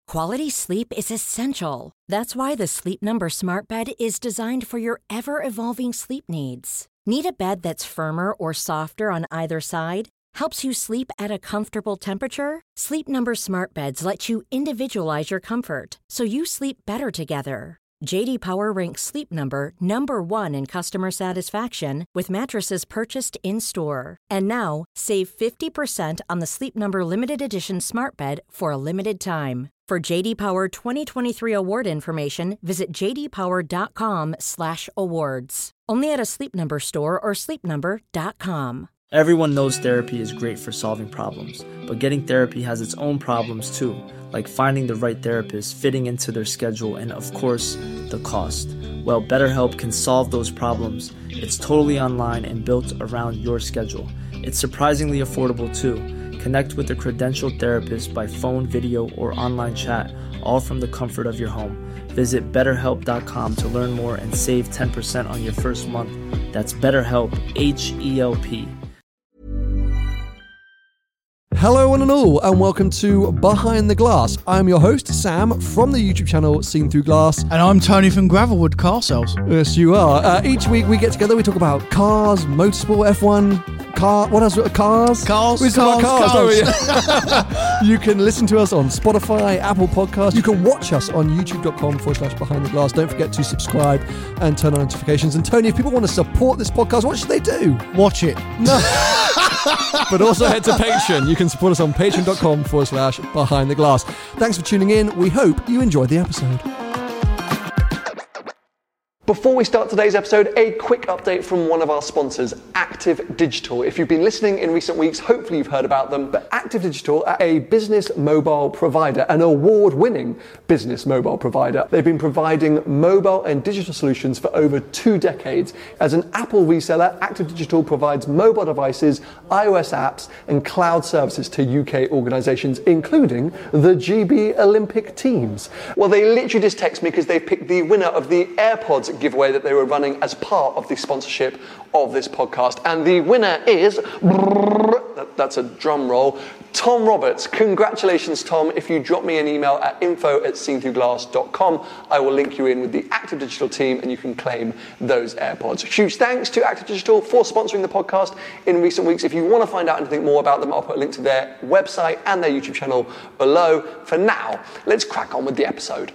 Quality sleep is essential. That's why the Sleep Number Smart Bed is designed for your ever-evolving sleep needs. Need a bed that's firmer or softer on either side? Helps you sleep at a comfortable temperature? Sleep Number Smart Beds let you individualize your comfort, so you sleep better together. J.D. Power ranks Sleep Number number 1 in customer satisfaction with mattresses purchased in-store. And now, save 50% on the Sleep Number Limited Edition Smart Bed for a limited time. For J.D. Power 2023 award information, visit jdpower.com/awards. Only at a Sleep Number store or sleepnumber.com. Everyone knows therapy is great for solving problems, but getting therapy has its own problems too, like finding the right therapist, fitting into their schedule, and of course, the cost. Well, BetterHelp can solve those problems. It's totally online and built around your schedule. It's surprisingly affordable too. Connect with a credentialed therapist by phone, video, or online chat, all from the comfort of your home. Visit BetterHelp.com to learn more and save 10% on your first month. That's BetterHelp, H-E-L-P. Hello one and all, and welcome to Behind the Glass. I'm your host, Sam, from the YouTube channel Seen Through Glass. And I'm Tony from Gravelwood Car Sales. Yes, you are. Each week we get together, we talk about cars, motorsport, F1, what else? Cars? We talk about cars. You can listen to us on Spotify, Apple Podcasts. You can watch us on youtube.com/Behind the Glass. Don't forget to subscribe and turn on notifications. And Tony, if people want to support this podcast, what should they do? Watch it. No. But also head to Patreon. You can support us on patreon.com/Behind the Glass. Thanks for tuning in. We hope you enjoyed the episode. Before we start today's episode, a quick update from one of our sponsors, Active Digital. If you've been listening in recent weeks, hopefully you've heard about them, but Active Digital are a business mobile provider, an award-winning business mobile provider. They've been providing mobile and digital solutions for over 2 decades. As an Apple reseller, Active Digital provides mobile devices, iOS apps, and cloud services to UK organisations, including the GB Olympic teams. Well, they literally just text me because they picked the winner of the AirPods giveaway that they were running as part of the sponsorship of this podcast. And the winner is, that's a drum roll, Tom Roberts. Congratulations, Tom. If you drop me an email at info@seenthroughglass.com, I will link you in with the Active Digital team and you can claim those AirPods. Huge thanks to Active Digital for sponsoring the podcast in recent weeks. If you want to find out anything more about them, I'll put a link to their website and their YouTube channel below. For now, let's crack on with the episode.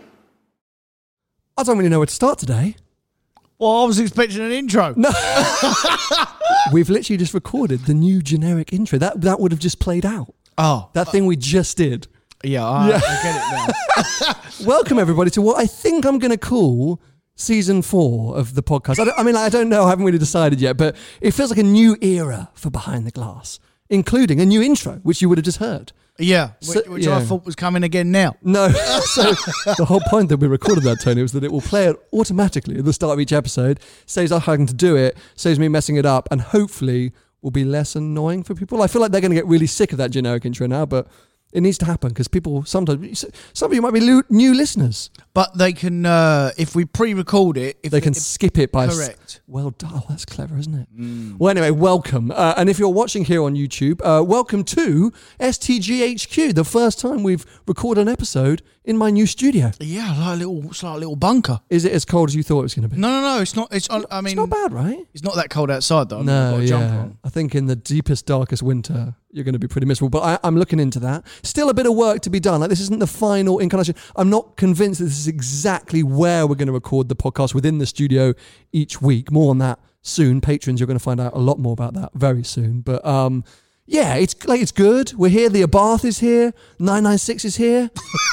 I don't really know where to start today. Well, I was expecting an intro. No. We've literally just recorded the new generic intro. That would have just played out. Oh. That thing we just did. Yeah, I get it now. Welcome, everybody, to what I think I'm going to call season 4 of the podcast. I don't know. I haven't really decided yet, but it feels like a new era for Behind the Glass, including a new intro, which you would have just heard. Yeah, which I thought was coming again now. No, so the whole point that we recorded that, Tony, was that it will play it automatically at the start of each episode, saves us having to do it, saves me messing it up, and hopefully will be less annoying for people. I feel like they're going to get really sick of that generic intro now, but it needs to happen because people sometimes, some of you might be new listeners. But they can, if we pre-record it, they can skip it by correct. That's clever, isn't it? Well, anyway, welcome. And if you're watching here on YouTube, welcome to STGHQ, the first time we've recorded an episode in my new studio. Yeah, it's like a little bunker. Is it as cold as you thought it was going to be? No, it's not. It's not bad, right? It's not that cold outside, though. No, yeah. I think in the deepest, darkest winter, you're going to be pretty miserable. But I'm looking into that. Still a bit of work to be done. Like, this isn't the final incarnation. I'm not convinced that this is exactly where we're going to record the podcast within the studio each week. More on that soon. Patrons, you're going to find out a lot more about that very soon. But yeah, it's good. We're here. The Abarth is here. 996 is here.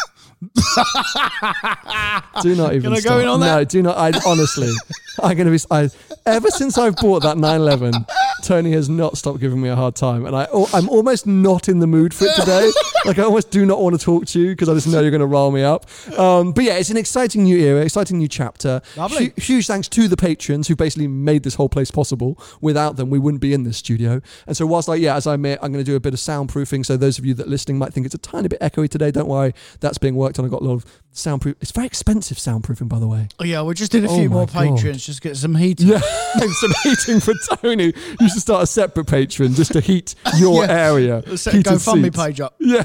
Do not even. Can I go in on that? No, do not. Honestly, I'm going to be. Ever since I've bought that 911, Tony has not stopped giving me a hard time, and I'm almost not in the mood for it today. Like, I almost do not want to talk to you because I just know you're going to rile me up. But yeah, it's an exciting new era, exciting new chapter. Lovely. Huge thanks to the patrons who basically made this whole place possible. Without them, we wouldn't be in this studio. And so whilst, as I admit, I'm going to do a bit of soundproofing, so those of you that are listening might think it's a tiny bit echoey today. Don't worry, that's being worked on. I've got a lot of soundproof. It's very expensive soundproofing, by the way. Oh yeah, we just did a few more patrons just to get some heating. Yeah, some heating for Tony. You should start a separate Patreon just to heat your area. Set a GoFundMe page up. Yeah.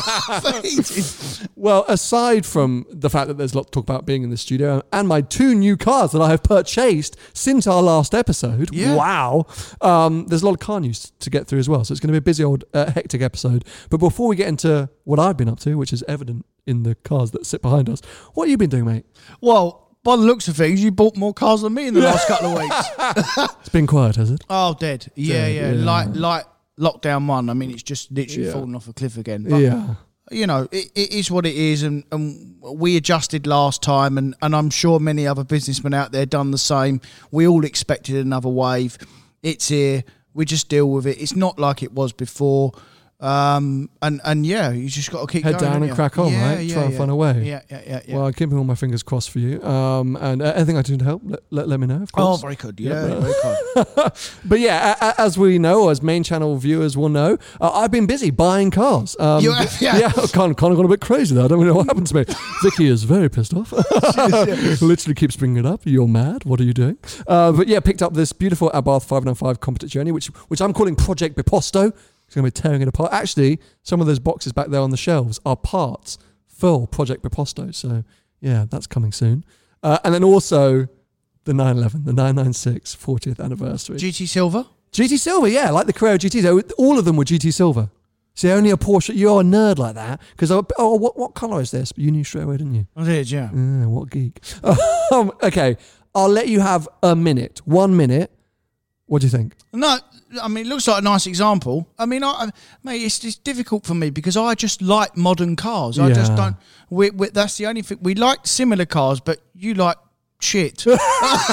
Well, aside from the fact that there's a lot to talk about being in the studio and my 2 new cars that I have purchased since our last episode, wow, there's a lot of car news to get through as well. So it's going to be a busy old hectic episode. But before we get into what I've been up to, which is evident in the cars that sit behind us, what have you been doing, mate? Well, by the looks of things, you bought more cars than me in the last couple of weeks. It's been quiet, has it? Oh, dead. Yeah. Like lockdown 1. I mean, it's just literally fallen off a cliff again. But, you know, it is what it is, and we adjusted last time, and I'm sure many other businessmen out there done the same. We all expected another wave. It's here. We just deal with it. It's not like it was before. And you just got to keep head going, down and crack on, right? Try and find a way. Yeah. Well, I'm keeping all my fingers crossed for you. And anything I do to help, let me know, of course. Oh, very good. Yeah, very good. But yeah, as we know, as main channel viewers will know, I've been busy buying cars. You have, yeah. Kind of gone a bit crazy there. I don't really know what happened to me. Vicky is very pissed off. Literally keeps bringing it up. You're mad. What are you doing? But yeah, picked up this beautiful Abarth 595 Competition Journey, which I'm calling Project Biposto. It's going to be tearing it apart. Actually, some of those boxes back there on the shelves are parts for Project Biposto. So, yeah, that's coming soon. And then also the 911, the 996 40th anniversary. GT Silver? GT Silver, yeah, like the Carrera GTs. All of them were GT Silver. See, only a Porsche. You're a nerd like that. Because, what colour is this? You knew straight away, didn't you? I did, yeah. What geek. Okay, I'll let you have a minute. 1 minute. What do you think? No, I mean, it looks like a nice example. I mean, mate, it's difficult for me because I just like modern cars. I just don't. That's the only thing. We like similar cars, but you like shit. And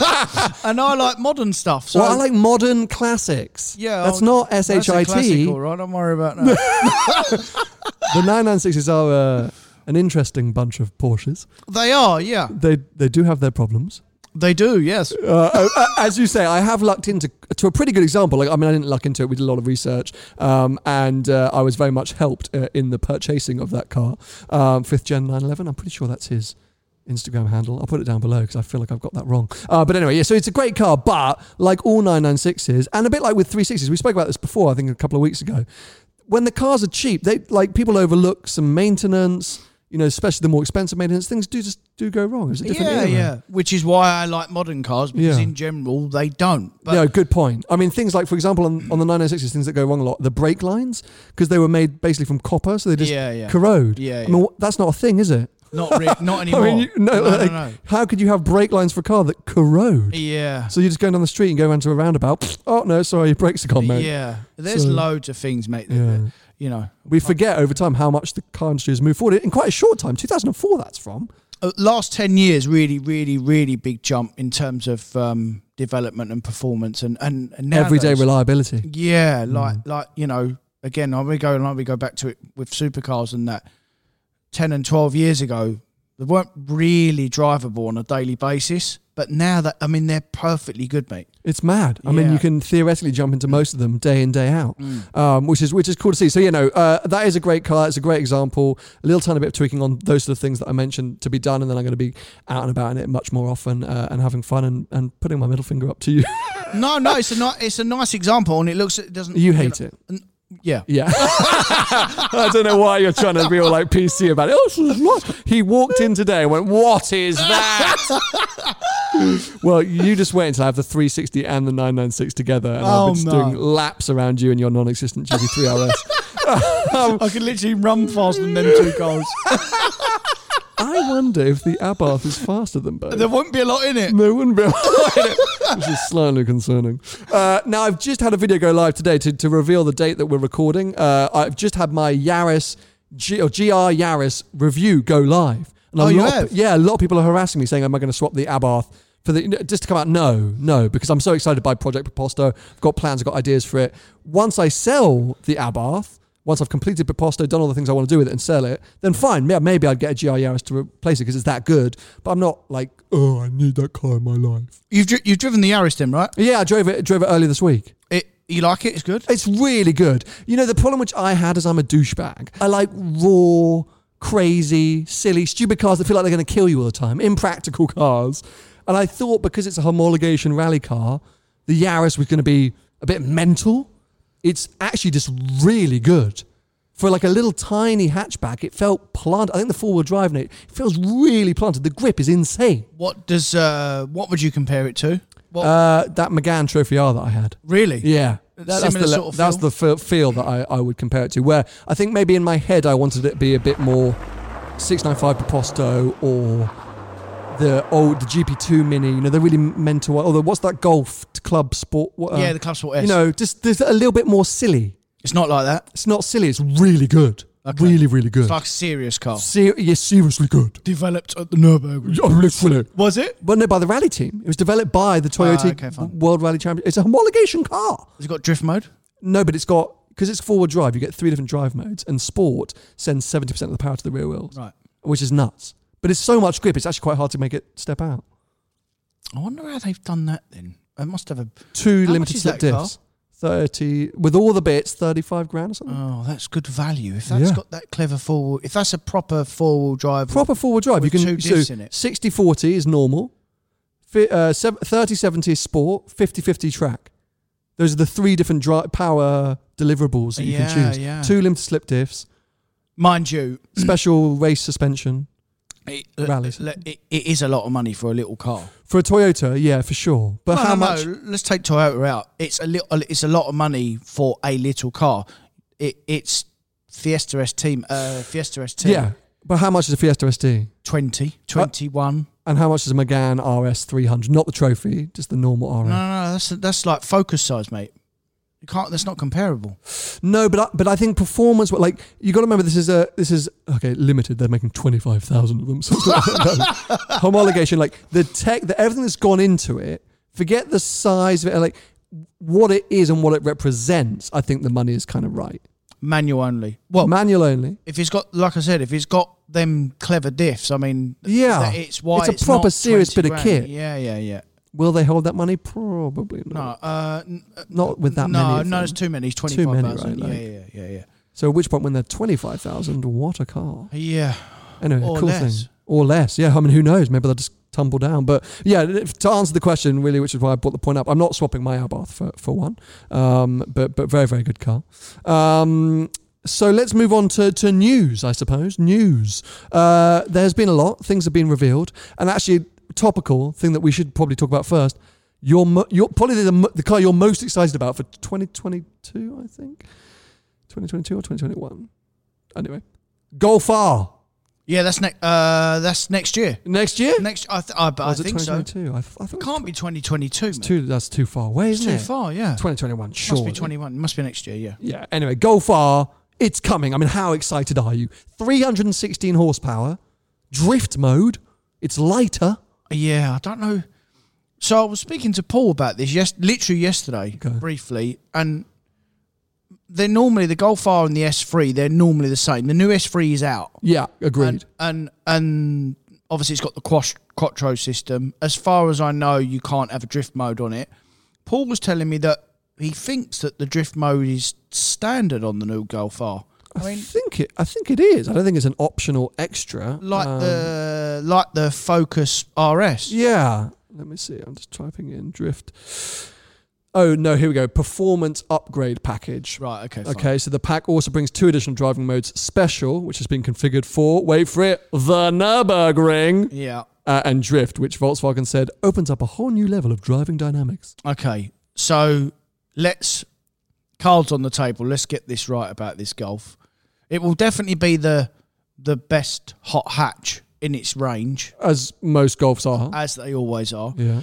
I like modern stuff. So I like modern classics. Yeah. That's not SHIT. That's a classic, all right, don't worry about that. The 996s are an interesting bunch of Porsches. They are, yeah. They do have their problems. They do, yes. As you say, I have lucked into a pretty good example. I didn't luck into it. We did a lot of research, and I was very much helped in the purchasing of that car. 5th Gen 911. I'm pretty sure that's his Instagram handle. I'll put it down below because I feel like I've got that wrong. But anyway, yeah. So it's a great car, but like all 996s, and a bit like with 360s, we spoke about this before. I think a couple of weeks ago. When the cars are cheap, people overlook some maintenance. You know, especially the more expensive maintenance, things do go wrong. It's a different era. Yeah. Which is why I like modern cars, because in general, they don't. But yeah, good point. I mean, things like, for example, on the 996s, things that go wrong a lot, the brake lines, because they were made basically from copper, so they just corrode. Yeah. I mean, that's not a thing, is it? Not anymore. I mean, no. How could you have brake lines for a car that corrode? Yeah. So you're just going down the street and go around to a roundabout. Oh, no, sorry, your brakes are gone, mate. Yeah. There's loads of things, mate, you know. We forget over time how much the car industry has moved forward in quite a short time. 2004, that's from. Last 10 years, really, really, really big jump in terms of development and performance and everyday reliability. Yeah, like you know, again, we go back to it with supercars and that. 10 and 12 years ago, they weren't really drivable on a daily basis. But now they're perfectly good, mate. It's mad. I mean, you can theoretically jump into most of them day in, day out, which is cool to see. So, that is a great car. It's a great example. A little tiny bit of tweaking on those sort of things that I mentioned to be done. And then I'm going to be out and about in it much more often and having fun and putting my middle finger up to you. No, it's a nice example. And it doesn't. You hate it. Yeah. I don't know why you're trying to be all like PC about it. Oh, he walked in today and went, "What is that?" Well, you just wait until I have the 360 and the 996 together, and I'll be just doing laps around you and your non-existent GT3 RS. I could literally run faster than them two cars. I wonder if the Abarth is faster than both. There won't be a lot in it. There wouldn't be a lot in it, which is slightly concerning. Now, I've just had a video go live today to reveal the date that we're recording. I've just had my GR Yaris review go live. And you have? Yeah, a lot of people are harassing me saying, am I going to swap the Abarth for just to come out? No, because I'm so excited by Project Biposto. I've got plans, I've got ideas for it. Once I sell the Abarth, once I've completed Biposto, done all the things I want to do with it and sell it, then fine, maybe I'd get a GR Yaris to replace it because it's that good. But I'm not like, I need that car in my life. You've driven the Yaris then, right? Yeah, I drove it earlier this week. You like it? It's good? It's really good. You know, the problem which I had is I'm a douchebag. I like raw, crazy, silly, stupid cars that feel like they're going to kill you all the time. Impractical cars. And I thought because it's a homologation rally car, the Yaris was going to be a bit mental. It's actually just really good. For like a little tiny hatchback, it felt planted. I think the four-wheel drive, Nate, it feels really planted. The grip is insane. What would you compare it to? That Megane Trophy R that I had. Really? Yeah. That's the feel that I would compare it to. Where I think maybe in my head I wanted it to be a bit more 695 Proposto or the GP2 Mini. You know, they're really mental. Although what's that Golf Club Sport? The Club Sport S. You know, just there's a little bit more silly. It's not like that. It's not silly. It's really good. Okay. Really, really good. It's like a serious car. Seriously good. Developed at the Nürburgring. Oh, literally. Was it? Well, no, by the rally team. It was developed by the Toyota World Rally Championship. It's a homologation car. Has it got drift mode? No, but it's got, because it's four-wheel drive, you get 3 different drive modes, and Sport sends 70% of the power to the rear wheels. Right. Which is nuts. But it's so much grip, it's actually quite hard to make it step out. I wonder how they've done that then. It must have 2 limited slip diffs. 30 with all the bits, 35 grand or something. Oh, that's good value. If that's got that clever four-wheel, if that's a proper four-wheel drive, you can 2 diffs in it. 60/40 is normal, 30/70 is sport, 50/50 track. Those are the 3 different power deliverables that you can choose. Yeah. 2 limited slip diffs, mind you, special race suspension. Rallies. It is a lot of money for a little car. For a Toyota, yeah, for sure. But how much? No, let's take Toyota out. It's a lot of money for a little car. It's Fiesta ST. Fiesta ST. Yeah, but how much is a Fiesta ST? 21. And how much is a Megane RS 300? Not the trophy, just the normal RS. No, that's like Focus size, mate. You can't. That's not comparable. No, but I think performance. Like you got to remember, this is okay. Limited. They're making 25,000 of them. So homologation, like the tech, everything that's gone into it. Forget the size of it, like what it is and what it represents. I think the money is kind of right. Manual only. Well, manual only. If it's got, like I said, if it's got them clever diffs, I mean, it's a proper serious bit of kit. Yeah. Will they hold that money? Probably not. No, not with that many. No, it's too many. It's 25,000. Right? Yeah. So at which point, when they're 25,000, what a car! Yeah. Anyway, or cool less. thing. Or less. Yeah. I mean, who knows? Maybe they'll just tumble down. But yeah, to answer the question, really, which is why I brought the point up, I'm not swapping my Abarth for one. But very, very good car. So let's move on to news, I suppose. News. There's been a lot. Things have been revealed, and actually. Topical thing that we should probably talk about first. You're probably the car you're most excited about for 2022, I think. 2022 or 2021. Anyway, Golf R. Yeah, that's next year. Next year? I think so. I thought it can't be 2022. That's too far away, isn't it? It's too far, yeah. 2021, sure. Must be 21. Must be next year, yeah. Yeah. Anyway, Golf R. It's coming. I mean, how excited are you? 316 horsepower, drift mode. It's lighter. Yeah, I don't know. So I was speaking to Paul about this literally yesterday, briefly, and they're normally, the Golf R and the S3, they're normally the same. The new S3 is out. Yeah, agreed. And obviously it's got the Quattro system. As far as I know, you can't have a drift mode on it. Paul was telling me that he thinks that the drift mode is standard on the new Golf R. I think it is. I don't think it's an optional extra. Like the Focus RS. Yeah. Let me see. I'm just typing in drift. Oh no, here we go. Performance upgrade package. Right, okay. Fine. Okay, so the pack also brings 2 additional driving modes: Special, which has been configured for, wait for it, the Nürburgring. Yeah. And Drift, which Volkswagen said opens up a whole new level of driving dynamics. Okay. So cards on the table. Let's get this right about this Golf. It will definitely be the best hot hatch in its range, as most Golfs are, as they always are. Yeah.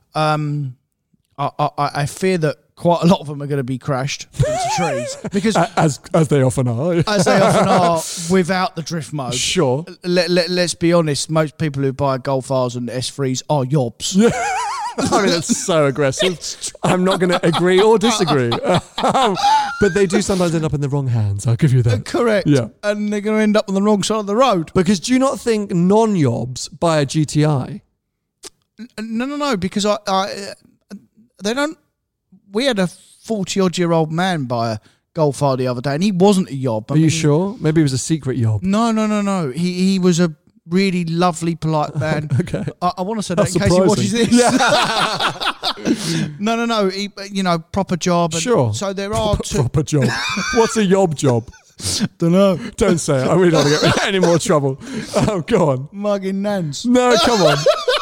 I fear that quite a lot of them are going to be crashed into trees because as they often are, as they often are without the drift mode. Sure. Let's be honest. Most people who buy Golf Rs and S3s are yobs. Yeah. I mean, that's so aggressive. I'm not going to agree or disagree. But they do sometimes end up in the wrong hands. I'll give you that. Correct. Yeah. And they're going to end up on the wrong side of the road. Because do you not think non-yobs buy a GTI? No. Because they don't. We had a 40-odd-year-old man buy a Golf R the other day, and he wasn't a yob. Are you sure? Maybe it was a secret yob. No. He was a really lovely, polite man. Okay. I want to say that That's in case he watches surprising. this. No. He, proper job. And Sure. So there are two. Proper job. What's a yob job? Don't know. Don't say it. I really don't want to get in any more trouble. Oh, go on. Mugging nans. No, come on.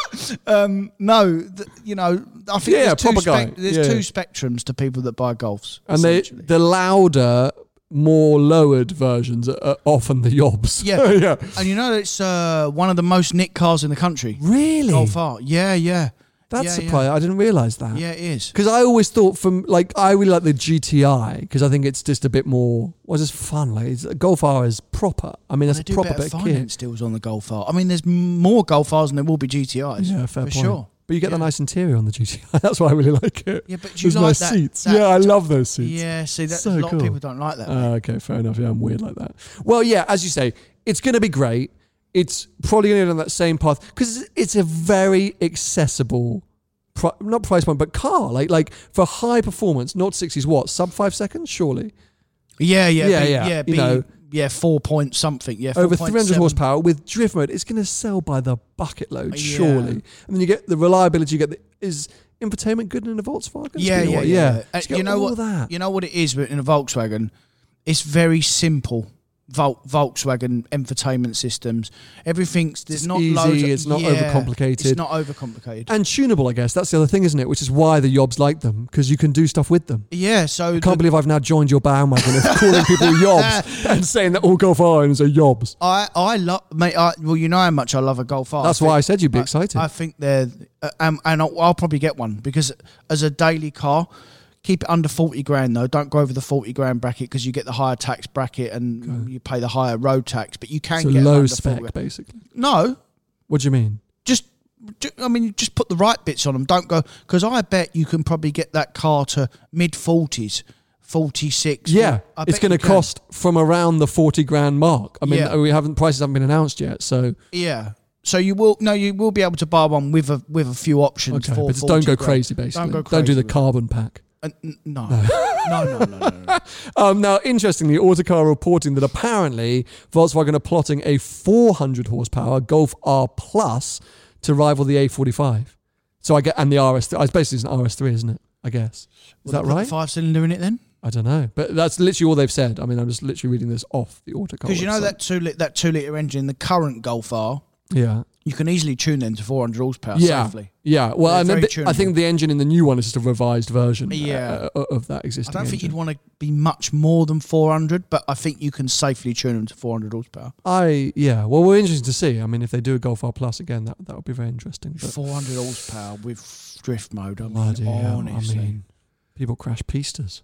I think there's proper guy. There's two spectrums to people that buy Golfs. And the louder, more lowered versions are often the yobs. Yeah. Yeah. And it's one of the most nicked cars in the country. Really? Golf R. Yeah. That's surprising. I didn't realise that. Yeah, it is. Because I always thought I really like the GTI because I think it's just a bit more, just fun. Like Golf R is proper. I mean, that's a proper bit of finance deals on the Golf R. I mean, there's more Golf Rs than there will be GTIs. Yeah, fair point. Sure. But you get the nice interior on the GTI. That's why I really like it. Yeah, but you There's like nice that seats. Yeah, I love those seats. Yeah, see, So a lot cool. of people don't like that. Okay, fair enough. Yeah, I'm weird like that. Well, yeah, as you say, it's going to be great. It's probably going to go down that same path because it's a very accessible, not price point, but car. Like for high performance, not 60s what, sub 5 seconds, surely. Yeah, 4 point something. Yeah, over 300 horsepower with drift mode. It's going to sell by the bucket load, surely. And then you get the reliability. Is infotainment good in a Volkswagen? Yeah. You know what? That. You know what it is in a Volkswagen? It's very simple. Volkswagen infotainment systems. Everything's it's not easy. Loads of, it's not overcomplicated. It's not overcomplicated and tunable. I guess that's the other thing, isn't it? Which is why the yobs like them because you can do stuff with them. Yeah. So I can't believe I've now joined your bandwagon of calling people yobs and saying that all Golf R's are yobs. I love, mate. Well, you know how much I love a Golf R. That's why I said you'd be excited. I think they're, and I'll probably get one because as a daily car. Keep it under 40 grand though. Don't go over the 40 grand bracket because you get the higher tax bracket and you pay the higher road tax. But you can get low under spec basically. No. What do you mean? Just put the right bits on them. Don't go because I bet you can probably get that car to mid 40s, 46. Yeah, it's going to cost from around the 40 grand mark. I mean, prices haven't been announced yet, so yeah. So you will be able to buy one with a few options. Okay, but just don't go crazy. Basically, don't do the carbon pack. No. Now, interestingly, Autocar reporting that apparently Volkswagen are plotting a 400 horsepower Golf R Plus to rival the A45. So and the RS3. It's basically an RS3, isn't it? I guess. Is that right? 5-cylinder in it then? I don't know, but that's literally all they've said. I mean, I'm just literally reading this off the Autocar. Because you know that 2 litre engine, the current Golf R. Yeah. You can easily tune them to 400 horsepower safely. Yeah, well, and I think the engine in the new one is just a revised version of that existing I don't think engine. you'd want to be much more than 400, but I think you can safely tune them to 400 horsepower. Well, we're interested to see. I mean, if they do a Golf R Plus again, that would be very interesting. But 400 horsepower with drift mode, honestly. I mean, people crash pistas.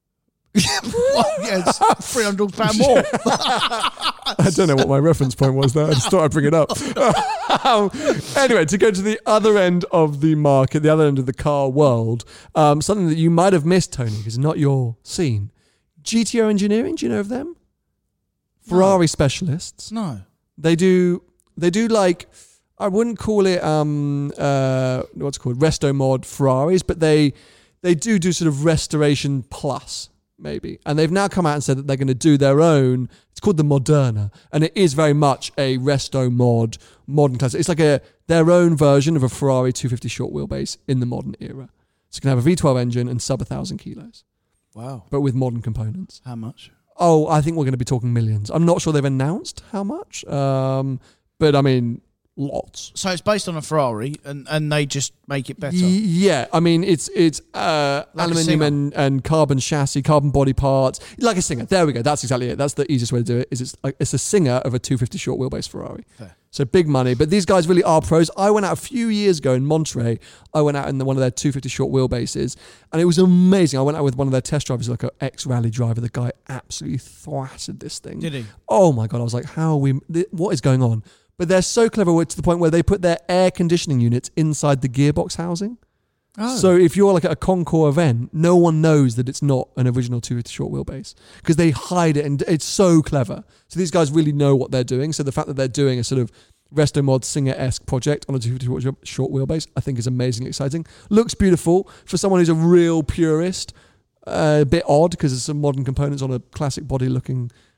It's 300 horsepower more. I don't know what my reference point was there. I just thought I'd bring it up. Anyway, to go to the other end of the market, the other end of the car world, something that you might have missed, Tony, because it's not your scene. GTO Engineering, do you know of them? Ferrari specialists. No. They do like, I wouldn't call it what's it called, Resto Mod Ferraris, but they do sort of restoration plus. Maybe. And they've now come out and said that they're going to do their own, it's called the Moderna, and it is very much a resto mod, modern classic. It's like their own version of a Ferrari 250 short wheelbase in the modern era. So you can have a V12 engine and sub 1,000 kilos. Wow. But with modern components. How much? Oh, I think we're going to be talking millions. I'm not sure they've announced how much, but I mean, lots. So it's based on a Ferrari and they just make it better? Yeah, I mean, it's aluminium and carbon chassis, carbon body parts, like a Singer. There we go. That's exactly it. That's the easiest way to do it. It's a Singer of a 250 short wheelbase Ferrari. Fair. So big money. But these guys really are pros. I went out a few years ago in Monterey. I went out in one of their 250 short wheelbases and it was amazing. I went out with one of their test drivers, like an ex-rally driver. The guy absolutely thrashed this thing. Did he? Oh my God. I was like, what is going on? But they're so clever to the point where they put their air conditioning units inside the gearbox housing. Oh. So if you're like at a Concours event, no one knows that it's not an original 250 short wheelbase because they hide it, and it's so clever. So these guys really know what they're doing. So the fact that they're doing a sort of Resto Mod Singer-esque project on a 250 short wheelbase, I think is amazingly exciting. Looks beautiful for someone who's a real purist. A bit odd because there's some modern components on a classic body looking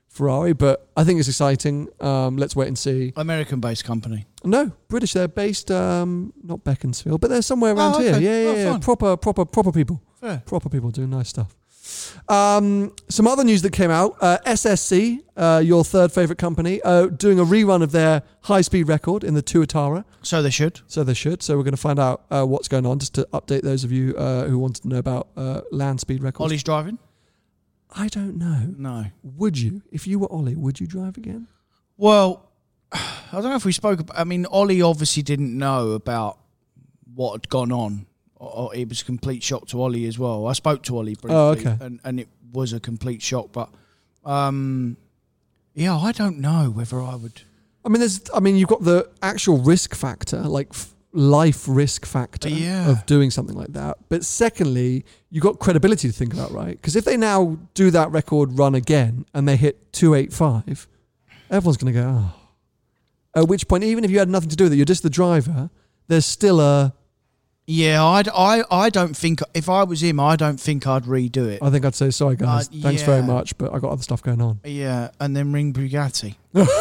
Ferrari, but I think it's exciting. Let's wait and see. American-based company. No, British. They're based not Beaconsfield, but they're somewhere around okay. here. Yeah. Proper people. Fair. Proper people doing nice stuff. Some other news that came out. SSC, your third favourite company, doing a rerun of their high-speed record in the Tuatara. So they should. So we're going to find out what's going on, just to update those of you who wanted to know about land speed records. Ollie's driving? I don't know. No. Would you? If you were Ollie, would you drive again? Well, I don't know if we spoke about... I mean, Ollie obviously didn't know about what had gone on. It was a complete shock to Ollie as well. I spoke to Ollie briefly, and it was a complete shock. But I don't know whether I would. I mean, you've got the actual risk factor, like life risk factor of doing something like that. But secondly, you've got credibility to think about, right? Because if they now do that record run again and they hit 285, everyone's going to go, oh. At which point, even if you had nothing to do with it, you're just the driver. There's still a. Yeah, I don't think, if I was him, I don't think I'd redo it. I think I'd say, sorry guys, thanks very much, but I got other stuff going on. Yeah, and then ring Bugatti.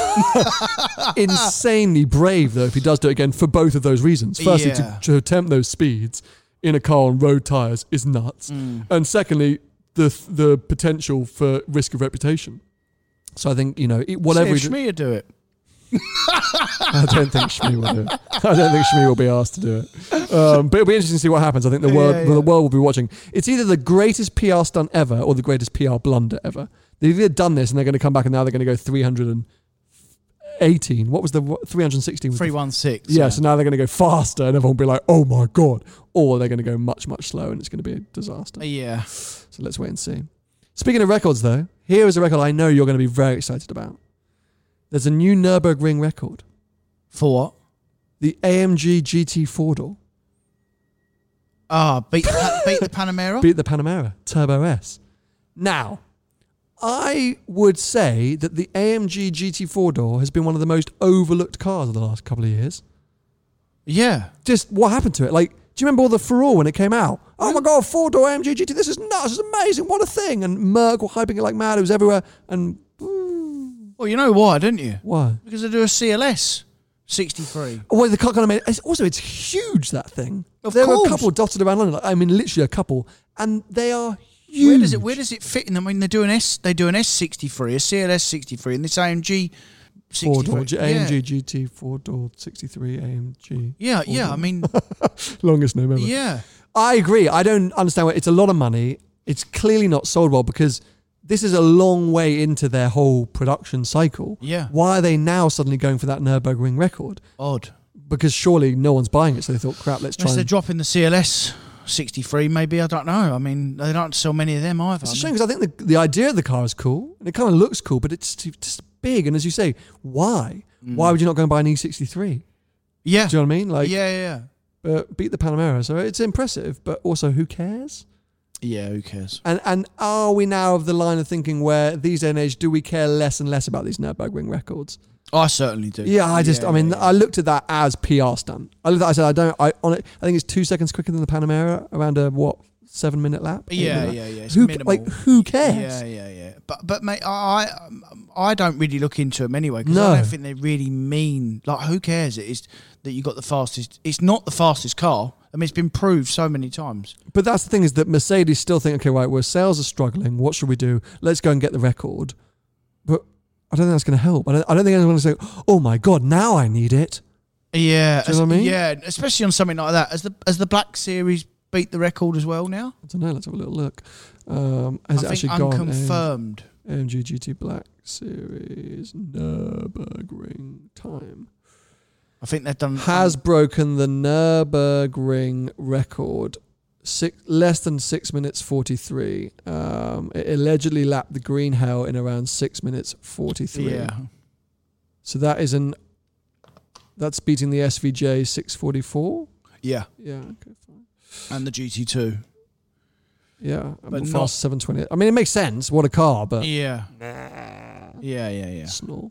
Insanely brave though if he does do it again for both of those reasons. Firstly, to attempt those speeds in a car on road tyres is nuts. And secondly, the potential for risk of reputation. So I think, whatever... See if Shmee would do it. I don't think Shmee will do it. I don't think Shmee will be asked to do it. But it'll be interesting to see what happens. I think the world will be watching. It's either the greatest PR stunt ever or the greatest PR blunder ever. They've either done this and they're going to come back and now they're going to go 318. What was the 316? 316. Yeah, so now they're going to go faster and everyone will be like, oh my God. Or they're going to go much, much slower and it's going to be a disaster. Yeah. So let's wait and see. Speaking of records though, here is a record I know you're going to be very excited about. There's a new Nürburgring record. For what? The AMG GT 4-door. Beat the Panamera? Beat the Panamera. Turbo S. Now, I would say that the AMG GT 4-door has been one of the most overlooked cars of the last couple of years. Yeah. Just what happened to it? Like, do you remember all the furore when it came out? Oh my God, 4-door AMG GT, this is nuts, this is amazing, what a thing. And Merc were hyping it like mad, it was everywhere. And... Well, you know why, didn't you? Why? Because they do a CLS 63. Oh, well, the car kind of made... It's huge, that thing. There were a couple dotted around London. I mean, literally a couple. And they are huge. Where does it fit in? I mean, they do an S63, a CLS 63, and this AMG 63. AMG GT 4-door 63 AMG. Yeah, 4-door. yeah, I mean... Longest name ever. Yeah. I agree. I don't understand why. It's a lot of money. It's clearly not sold well because... This is a long way into their whole production cycle. Yeah. Why are they now suddenly going for that Nürburgring record? Odd. Because surely no one's buying it, so they thought, crap, let's try. Unless they're dropping the CLS 63, maybe, I don't know. I mean, they don't sell many of them either. It's a shame because I think the idea of the car is cool, and it kind of looks cool, but it's just big. And as you say, why? Why would you not go and buy an E63? Yeah. Do you know what I mean? Like, yeah. But beat the Panamera, so it's impressive, but also who cares? Yeah, who cares? And are we now of the line of thinking where these days and age do we care less and less about these Nürburgring records? I certainly do. Yeah, I looked at that as PR stunt. I said I think it's 2 seconds quicker than the Panamera around a 7-minute lap. Yeah. It's minimal. Who cares? Yeah. But mate, I don't really look into them anyway because I don't think they really mean like who cares? It is that you got the fastest. It's not the fastest car. I mean, it's been proved so many times. But that's the thing is that Mercedes still think, okay, right, where sales are struggling, what should we do? Let's go and get the record. But I don't think that's going to help. I don't think anyone's going to say, oh my God, now I need it. Yeah. Do you know what I mean? Yeah, especially on something like that. Has the Black Series beat the record as well now? I don't know. Let's have a little look. Has it actually gone? Unconfirmed. AMG GT Black Series Nürburgring time. I think they've done... Has broken the Nürburgring record. Less than 6 minutes 43. It allegedly lapped the Green Hell in around 6 minutes 43. Yeah. So that's beating the SVJ 644? Yeah. Yeah, okay, fine. And the GT2. Yeah, but not not 720. I mean, it makes sense. What a car, but yeah. Snore.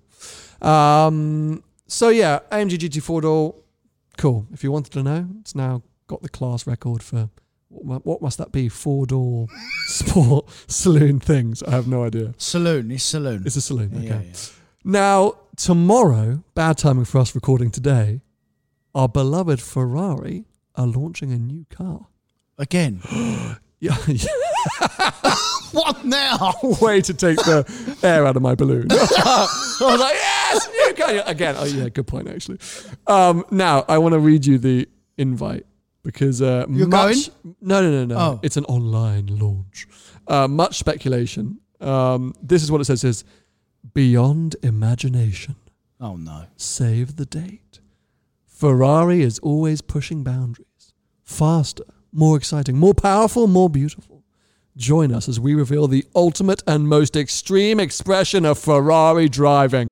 So yeah, AMG GT 4-door, cool. If you wanted to know, it's now got the class record for what must that be? 4-door sport saloon things. I have no idea. Saloon. It's saloon. It's a saloon. Okay. Yeah. Now, tomorrow, bad timing for us recording today, our beloved Ferrari are launching a new car. Again. Yeah. What now? Way to take the air out of my balloon. I was like, yes, new car. Again. Oh, yeah, good point, actually. Now, I want to read you the invite because... You're going? No. Oh. It's an online launch. Much speculation. This is what it says. It says, beyond imagination. Oh, no. Save the date. Ferrari is always pushing boundaries. Faster, more exciting, more powerful, more beautiful. Join us as we reveal the ultimate and most extreme expression of Ferrari driving.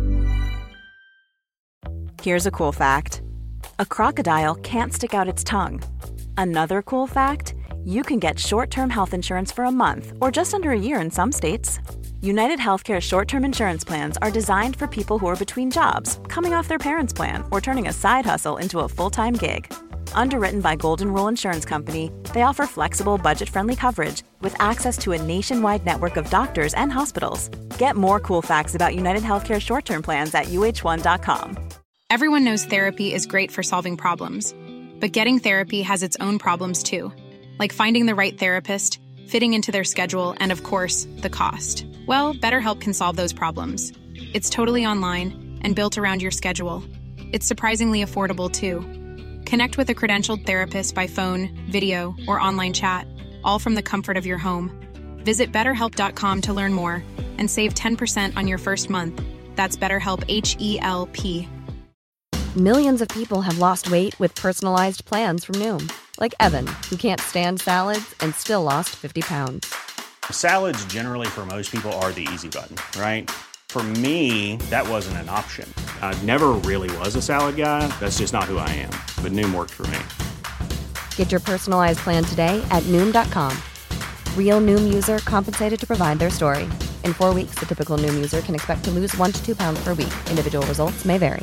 Here's a cool fact. A crocodile can't stick out its tongue. Another cool fact, you can get short-term health insurance for a month or just under a year in some states. United Healthcare short-term insurance plans are designed for people who are between jobs, coming off their parents' plan, or turning a side hustle into a full-time gig. Underwritten by Golden Rule Insurance Company, they offer flexible, budget-friendly coverage with access to a nationwide network of doctors and hospitals. Get more cool facts about United Healthcare short-term plans at uh1.com. Everyone knows therapy is great for solving problems, but getting therapy has its own problems too, like finding the right therapist, fitting into their schedule, and of course, the cost. Well, BetterHelp can solve those problems. It's totally online and built around your schedule. It's surprisingly affordable too. Connect with a credentialed therapist by phone, video, or online chat, all from the comfort of your home. Visit BetterHelp.com to learn more and save 10% on your first month. That's BetterHelp, H-E-L-P. Millions of people have lost weight with personalized plans from Noom. Like Evan, who can't stand salads and still lost 50 pounds. Salads generally for most people are the easy button, right? For me, that wasn't an option. I never really was a salad guy. That's just not who I am. But Noom worked for me. Get your personalized plan today at Noom.com. Real Noom user compensated to provide their story. In 4 weeks, the typical Noom user can expect to lose 1 to 2 pounds per week. Individual results may vary.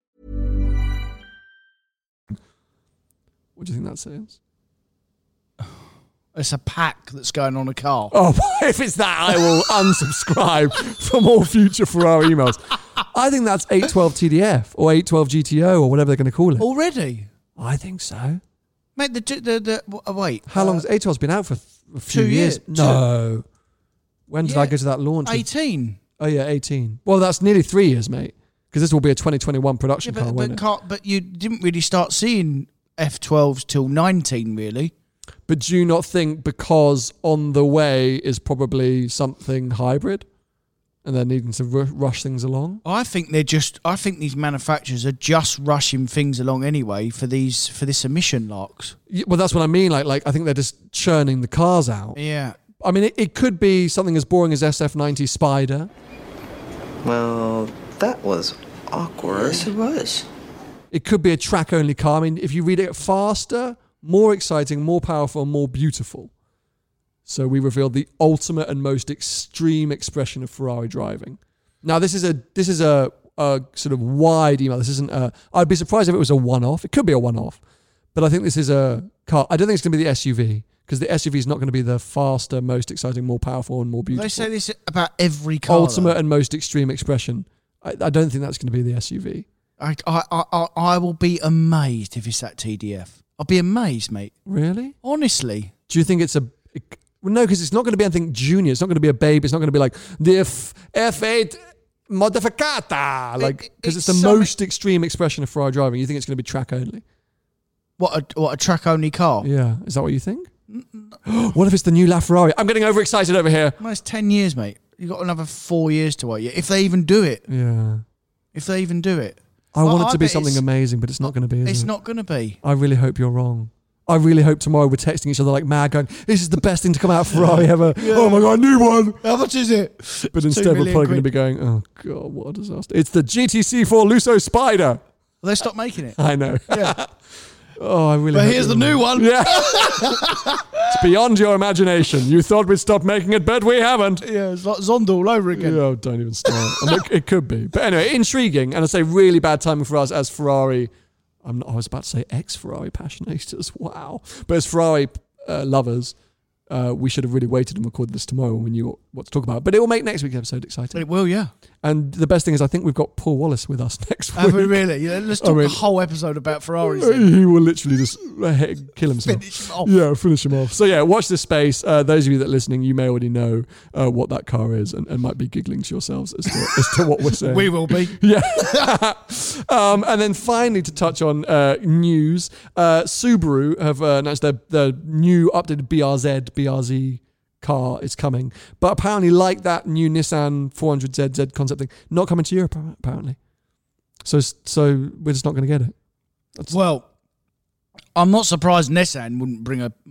What do you think that says? It's a pack that's going on a car. Oh, if it's that, I will unsubscribe from all future Ferrari emails. I think that's 812 TDF or 812 GTO or whatever they're going to call it. Already? I think so. Mate, wait. How long has 812's been out for? A few 2 years. No. When did I go to that launch? 18. Oh, yeah, 18. Well, that's nearly 3 years, mate. Because this will be a 2021 production car, won't it? But you didn't really start seeing F12s till 19, really. But do you not think because on the way is probably something hybrid and they're needing to rush things along? I think these manufacturers are just rushing things along anyway for this emission locks. Yeah, well, that's what I mean. Like I think they're just churning the cars out. Yeah. I mean, it could be something as boring as SF90 Spider. Well, that was awkward. Yes, it was. It could be a track-only car. I mean, if you read it faster, more exciting, more powerful, and more beautiful. So we revealed the ultimate and most extreme expression of Ferrari driving. Now, this is a sort of wide email. This isn't I'd be surprised if it was a one-off. It could be a one-off. But I think this is a car. I don't think it's going to be the SUV because the SUV is not going to be the faster, most exciting, more powerful, and more beautiful. They say this about every car. Ultimate and most extreme expression. I don't think that's going to be the SUV. I will be amazed if it's that TDF. I'll be amazed, mate. Really? Honestly. Do you think it's a... Well, no, because it's not going to be anything junior. It's not going to be a babe. It's not going to be like the F8 Modificata. Like, because it's the most extreme expression of Ferrari driving. You think it's going to be track only? What a track only car? Yeah. Is that what you think? What if it's the new LaFerrari? I'm getting overexcited over here. Well, it's 10 years, mate. You've got another 4 years to wait. If they even do it. Yeah. If they even do it. I want it to be something amazing, but it's not going to be, is it? It's not going to be. I really hope you're wrong. I really hope tomorrow we're texting each other like mad going, this is the best thing to come out of Ferrari ever. Yeah. Oh my God, new one. How much is it? But instead we're probably going to be going, oh God, what a disaster. It's the GTC4 Lusso Spider. Well, they stopped making it. I know. Yeah. Oh, I really But here's the new one. Yeah. It's beyond your imagination. You thought we'd stop making it, but we haven't. Yeah, it's like Zonda all over again. Yeah, don't even start. I mean, it could be. But anyway, intriguing. And I say really bad timing for us as Ferrari. I was about to say ex-Ferrari passionators. Wow. But as Ferrari lovers, we should have really waited and recorded this tomorrow when we knew what to talk about. But it will make next week's episode exciting. It will, yeah. And the best thing is I think we've got Paul Wallace with us next week. Have we really? Yeah, let's talk a whole episode about Ferraris then. He will literally just kill himself. Finish him off. Yeah, finish him off. So yeah, watch this space. Those of you that are listening, you may already know what that car is and might be giggling to yourselves as to what we're saying. We will be. Yeah. And then finally to touch on news, Subaru have announced their new updated BRZ car is coming, but apparently like that new Nissan 400ZZ concept thing, not coming to Europe apparently. So we're just not going to get it. Well, I'm not surprised Nissan wouldn't bring a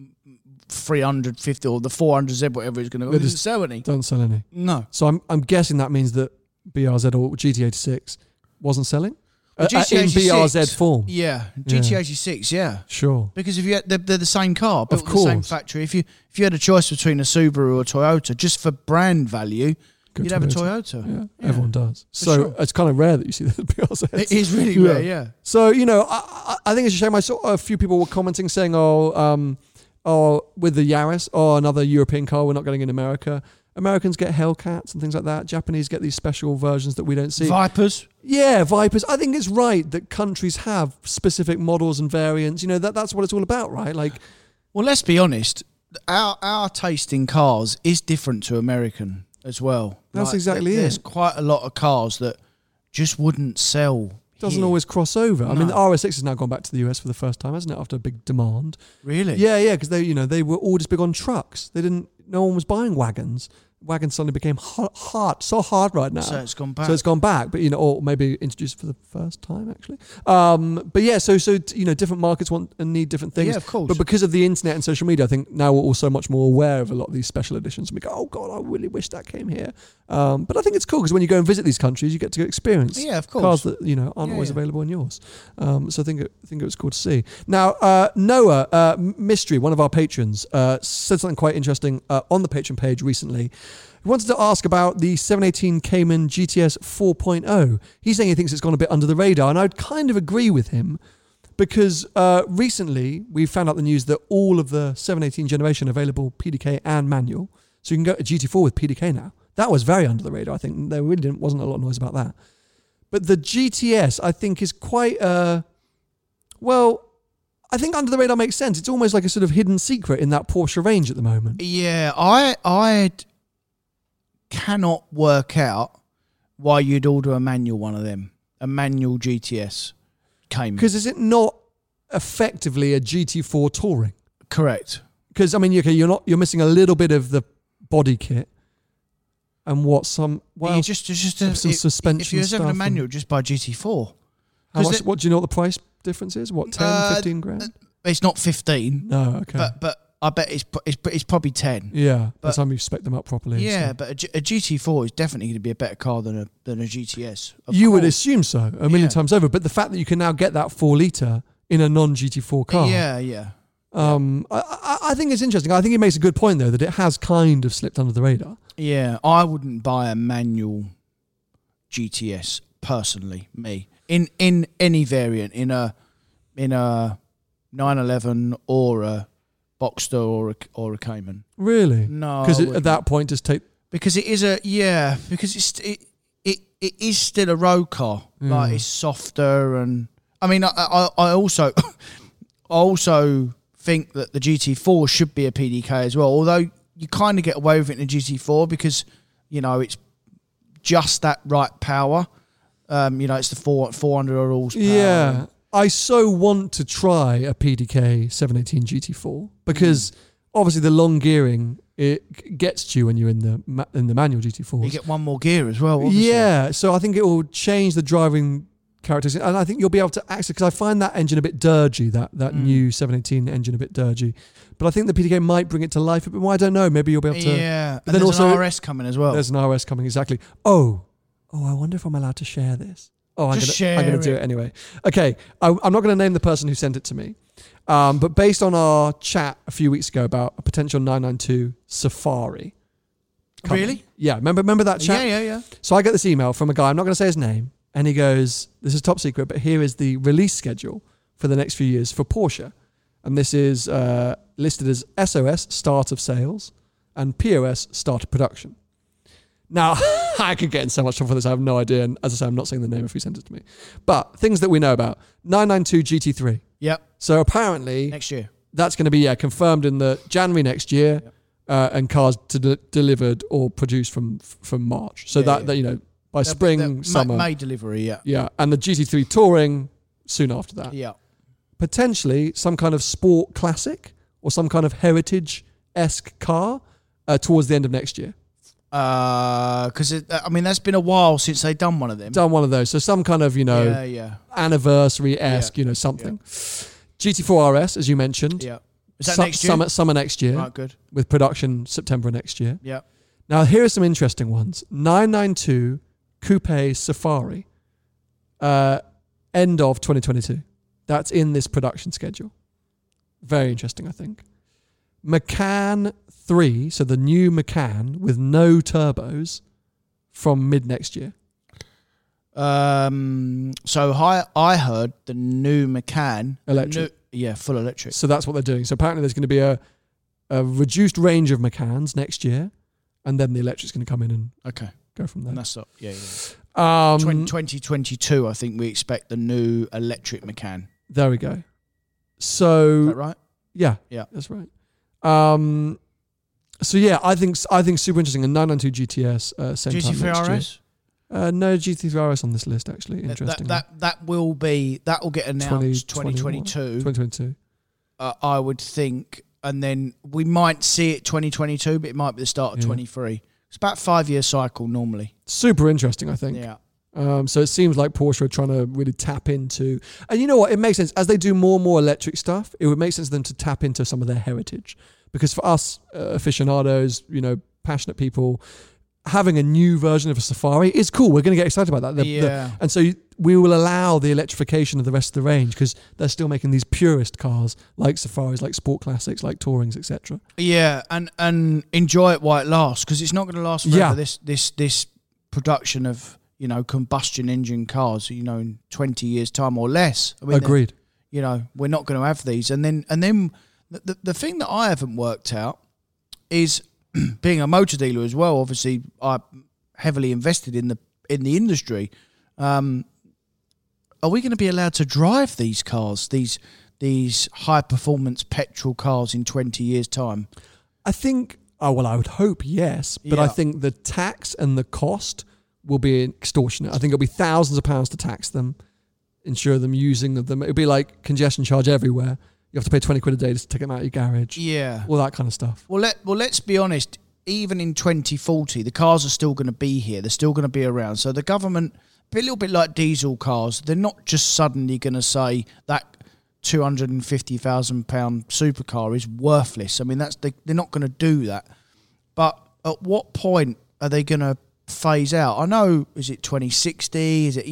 350 or the 400Z, whatever it's going to go. It doesn't sell any. Don't sell any. No. So I'm guessing that means that BRZ or GT86 wasn't selling? In BRZ form. Yeah. GT86, yeah. Sure. Because if they're the same car, built in the same factory. If you had a choice between a Subaru or a Toyota, just for brand value, you'd have a Toyota. Yeah. Everyone does. So it's kind of rare that you see the BRZ. It is really rare, yeah. So, I think it's a shame. I saw a few people were commenting saying, with the Yaris, another European car we're not getting in America. Americans get Hellcats and things like that. Japanese get these special versions that we don't see. Vipers. Yeah, Vipers. I think it's right that countries have specific models and variants. That's what it's all about, right? Well, let's be honest. Our taste in cars is different to American as well. That's exactly it. There's quite a lot of cars that just wouldn't sell. Doesn't always cross over. No. I mean, the RS6 has now gone back to the US for the first time, hasn't it? After a big demand. Really? Yeah, because they were all just big on trucks. No one was buying wagons. Wagons suddenly became so hard right now. So it's gone back. But or maybe introduced for the first time actually. But yeah, so different markets want and need different things. Yeah, of course. But because of the internet and social media, I think now we're also much more aware of a lot of these special editions. And we go, oh God, I really wish that came here. But I think it's cool because when you go and visit these countries, you get to experience of course. cars that aren't always available in yours. So I think it was cool to see. Now Noah Mystery, one of our patrons, said something quite interesting on the Patreon page recently. He wanted to ask about the 718 Cayman GTS 4.0. He's saying he thinks it's gone a bit under the radar, and I'd kind of agree with him because recently we found out the news that all of the 718 generation are available PDK and manual. So you can go to GT4 with PDK now. That was very under the radar. I think there really wasn't a lot of noise about that. But the GTS, I think, is quite I think under the radar makes sense. It's almost like a sort of hidden secret in that Porsche range at the moment. Yeah, I cannot work out why you'd order a manual one of them, a manual GTS Cayman. Because is it not effectively a GT4 touring? Correct. Because you're missing a little bit of the body kit and some suspension. If you're having a manual, just buy GT4. How much? What do you know? What the price difference is? What 10, 15 grand? It's not 15. No, okay. But I bet it's probably 10. Yeah, by the time you spec them up properly. Yeah, but a GT4 is definitely going to be a better car than a GTS. You would assume so a million times over. But the fact that you can now get that 4 litre in a non-GT4 car. Yeah. I think it's interesting. I think he makes a good point though that it has kind of slipped under the radar. Yeah, I wouldn't buy a manual GTS personally. Me in any variant in a 911 or a Boxster or a Cayman. Really? No, because at that point just take because it is because it is still a road car. Like it's softer and I mean I also think that the GT4 should be a PDK as well. Although you kind of get away with it in a GT4 because it's just that right power. It's the 400 horsepower. Yeah. I so want to try a PDK 718 GT4 because obviously the long gearing it gets to you when you're in the manual GT4s. You get one more gear as well. Obviously. Yeah, so I think it will change the driving characteristics, and I think you'll be able to access because I find that engine a bit dirgy, that new 718 engine a bit dirgy. But I think the PDK might bring it to life a bit more. I don't know. Maybe you'll be able to. Yeah, and then there's an RS coming as well. There's an RS coming exactly. Oh, I wonder if I'm allowed to share this. Oh, I'm going to do it anyway. Okay, I'm not going to name the person who sent it to me, but based on our chat a few weeks ago about a potential 992 Safari. Really? Yeah, remember that chat? Yeah. So I get this email from a guy, I'm not going to say his name, and he goes, this is top secret, but here is the release schedule for the next few years for Porsche. And this is listed as SOS, start of sales, and POS, start of production. Now, I could get in so much trouble for this. I have no idea. And as I say, I'm not saying the name if you sent it to me. But things that we know about. 992 GT3. Yep. So apparently... Next year. That's going to be confirmed in the January next year, and cars delivered or produced from March. So that you know, by spring, summer. May delivery, yeah. Yeah, and the GT3 Touring soon after that. Yeah. Potentially some kind of sport classic or some kind of heritage-esque car towards the end of next year. Because that's been a while since they've done one of them. Done one of those. So some kind of, anniversary-esque, something. Yeah. GT4 RS, as you mentioned. Yeah. Is that next year? Summer next year. Right, good. With production September next year. Yeah. Now, here are some interesting ones. 992 Coupe Safari. End of 2022. That's in this production schedule. Very interesting, I think. Macan 3, so the new Macan with no turbos from mid next year. So I heard the new Macan electric. Full electric. So that's what they're doing. So apparently there's going to be a reduced range of Macans next year, and then the electric's going to come in and go from there. And that's 2022, I think we expect the new electric Macan. There we go. So is that right? Yeah, that's right. So yeah, I think super interesting. A 992 GTS same time next year. GT3 RS? No GT3 RS on this list actually. Interesting. That will get announced 2022. 2022. I would think, and then we might see it 2022, but it might be the start of 23. It's about a 5-year cycle normally. Super interesting, I think. Yeah. So it seems like Porsche are trying to really tap into, and you know what? It makes sense as they do more and more electric stuff. It would make sense for them to tap into some of their heritage, because for us aficionados, passionate people, having a new version of a Safari is cool. We're going to get excited about that. And so we will allow the electrification of the rest of the range because they're still making these purist cars like Safaris, like sport classics, like Tourings, etc. Yeah, and enjoy it while it lasts, because it's not going to last forever. This production of combustion engine cars, in 20 years' time or less. I mean, agreed. We're not going to have these. And then the thing that I haven't worked out is, being a motor dealer as well, obviously I heavily invested in the industry. Are we going to be allowed to drive these cars, these high performance petrol cars in 20 years' time? I think. I would hope yes, but I think the tax and the cost will be extortionate. I think it'll be thousands of pounds to tax them, insure them, using them. It'll be like congestion charge everywhere. You have to pay 20 quid a day to take them out of your garage. Yeah. All that kind of stuff. Well, let's be honest. Even in 2040, the cars are still going to be here. They're still going to be around. So the government, a little bit like diesel cars, they're not just suddenly going to say that £250,000 supercar is worthless. I mean, they're not going to do that. But at what point are they going to phase out? I know, is it 2060? Is it,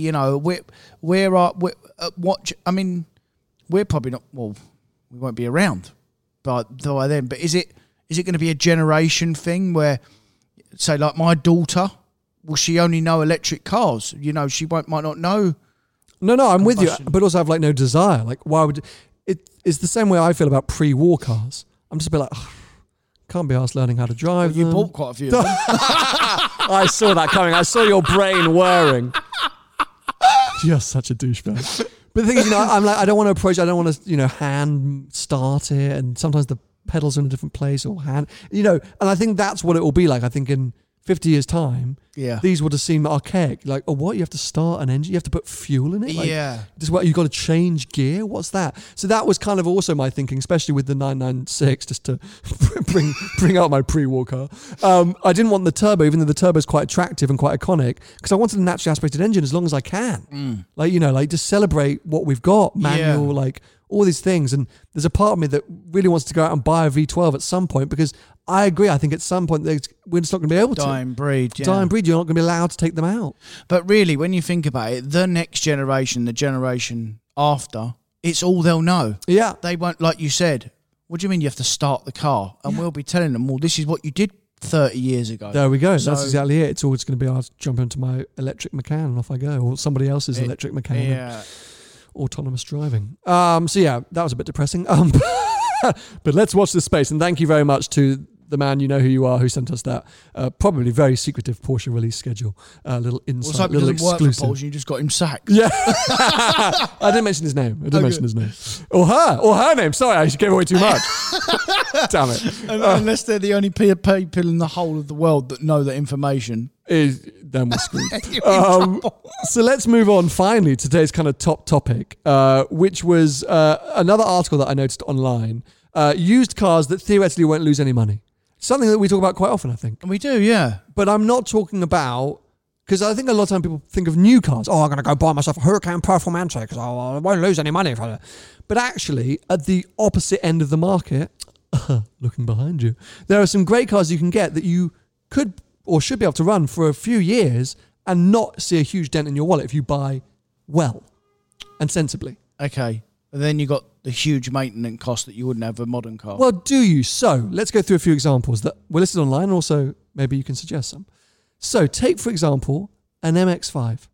we're probably not, well, we won't be around by then, but is it going to be a generation thing where, say, like my daughter, will she only know electric cars? She might not know. No, I'm with you, but also have no desire. Like, why would it's the same way I feel about pre-war cars. I'm just a bit like, can't be asked learning how to drive. Well, you bought quite a few of them. I saw that coming. I saw your brain whirring. You're such a douchebag. But the thing is, I'm like, I don't want to approach. I don't want to, hand start it, and sometimes the pedals are in a different place or hand, and I think that's what it will be like. I think in 50 years' time, these would have seemed archaic. Like, oh, what? You have to start an engine? You have to put fuel in it? Like, just what? You've got to change gear? What's that? So that was kind of also my thinking, especially with the 996, just to bring out my pre-war car. I didn't want the turbo, even though the turbo is quite attractive and quite iconic, because I wanted a naturally aspirated engine as long as I can. Like, just celebrate what we've got, manual, like all these things. And there's a part of me that really wants to go out and buy a V12 at some point, because I agree. I think at some point we're just not going to be able to. Dying breed. You're not going to be allowed to take them out. But really, when you think about it, the next generation, the generation after, it's all they'll know. Yeah. They won't, like you said, what do you mean you have to start the car? And we'll be telling them, well, this is what you did 30 years ago. There we go. So, that's exactly it. It's always going to be, I'll jump into my electric Macan and off I go, or somebody else's electric Macan. Yeah. autonomous driving. So yeah, that was a bit depressing. But let's watch this space. And thank you very much to the man, you know who you are, who sent us that probably very secretive Porsche release schedule. Little insight, little exclusive. Porsche, you just got him sacked. Yeah. I didn't mention his name. His name. Or her name. Sorry, I gave away too much. Damn it. Unless they're the only people in the whole of the world that know that information. Then we're screwed. So let's move on finally to today's kind of top topic, which was another article that I noticed online. Used cars that theoretically won't lose any money. Something that we talk about quite often, I think. We do, yeah. But I'm not talking about, because I think a lot of time people think of new cars. Oh, I'm going to go buy myself a Huracan Performante because I won't lose any money for it. But actually, at the opposite end of the market, looking behind you, there are some great cars you can get that you could or should be able to run for a few years and not see a huge dent in your wallet if you buy well and sensibly. Okay. And then you got the huge maintenance cost that you wouldn't have a modern car. Well, do you? So let's go through a few examples that were listed online, and also maybe you can suggest some. So take, for example, an MX-5.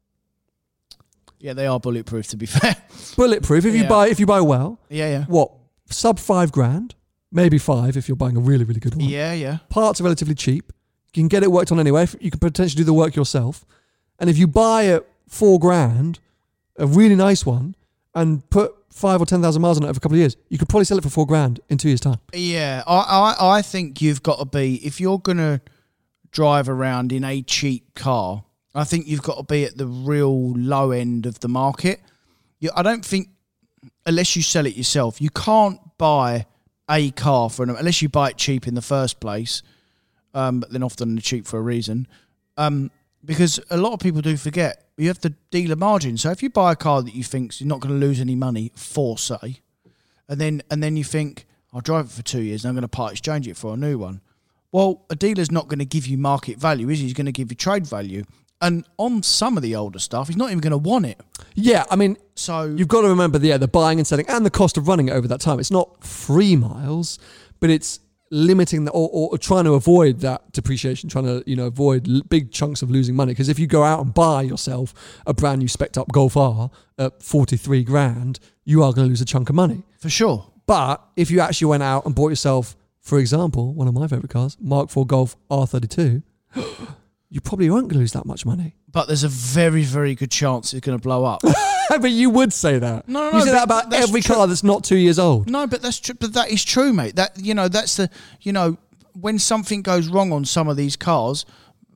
Yeah, they are bulletproof, to be fair. Bulletproof if you buy well. Yeah. What, sub $5,000, maybe 5 if you're buying a really, really good one. Yeah. Parts are relatively cheap. You can get it worked on anyway. You can potentially do the work yourself. And if you buy at $4,000, a really nice one, and put 5,000 or 10,000 miles on it over a couple of years, you could probably sell it for $4,000 in 2 years' time. Yeah, I think you've got to be, if you're going to drive around in a cheap car, I think you've got to be at the real low end of the market. I don't think, unless you sell it yourself, you can't buy a car unless you buy it cheap in the first place, but then often they're cheap for a reason. Because a lot of people do forget, you have the dealer margin. So if you buy a car that you think you're not going to lose any money for, say, and then you think, I'll drive it for 2 years and I'm going to part exchange it for a new one. Well, a dealer's not going to give you market value, is he? He's going to give you trade value. And on some of the older stuff, he's not even going to want it. Yeah, I mean, so you've got to remember the buying and selling and the cost of running it over that time. It's not free miles, but it's limiting or trying to avoid that depreciation, trying to avoid big chunks of losing money. Because if you go out and buy yourself a brand new spec'd up Golf R at $43,000, you are going to lose a chunk of money for sure. But if you actually went out and bought yourself, for example, one of my favorite cars, Mark IV Golf R32, you probably won't lose that much money. But there's a very, very good chance it's going to blow up. But you would say that. No, you say that about every car that's not 2 years old. No, but that's true. But that is true, mate. That that's the when something goes wrong on some of these cars,